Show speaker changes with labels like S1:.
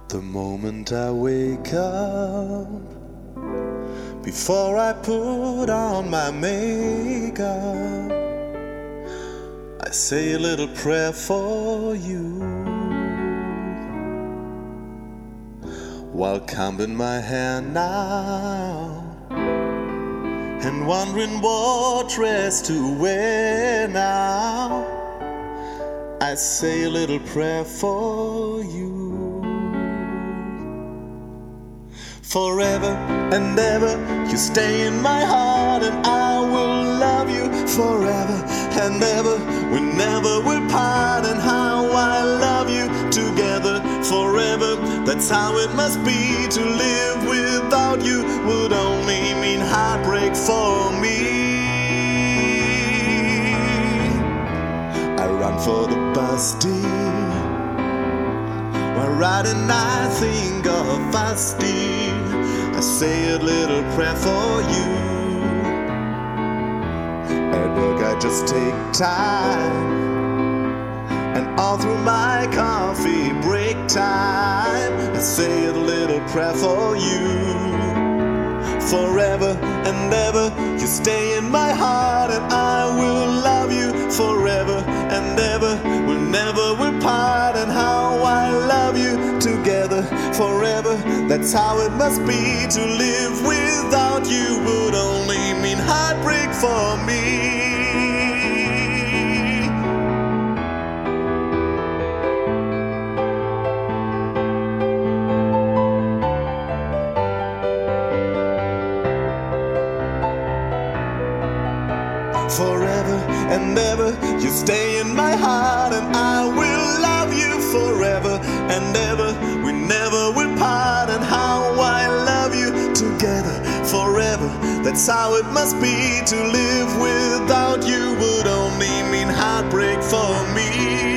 S1: The moment I wake up, before I put on my makeup, I say a little prayer for you, while combing my hair now and wondering what dress to wear now. I say a little prayer for you. Forever and ever, you stay in my heart, and I will love you forever and ever. We never will part, and how I love you together forever. That's how it must be. To live without you would only mean heartbreak for me. I run for the Bastille, while riding I think of Bastille. I say a little prayer for you. At work I just take time, and all through my coffee break time, I say a little prayer for you. Forever and ever, you stay in my heart, and I will love you forever and ever. We'll never will part, and how I love you together forever. That's how it must be. To live without you would only mean heartbreak for me. Forever and ever, you stay in my heart, and I will love you forever and ever. We never will part, and how I love you together forever. That's how it must be. To live without you would only mean heartbreak for me.